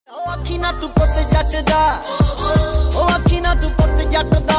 ਉਹ ਅੱਖੀ ਨਾ ਤੂੰ ਪੁੱਤ ਜੱਟ ਦਾ, ਉਹ ਅੱਖੀ ਨਾ ਤੂੰ ਪੁੱਤ ਜੱਟ ਦਾ।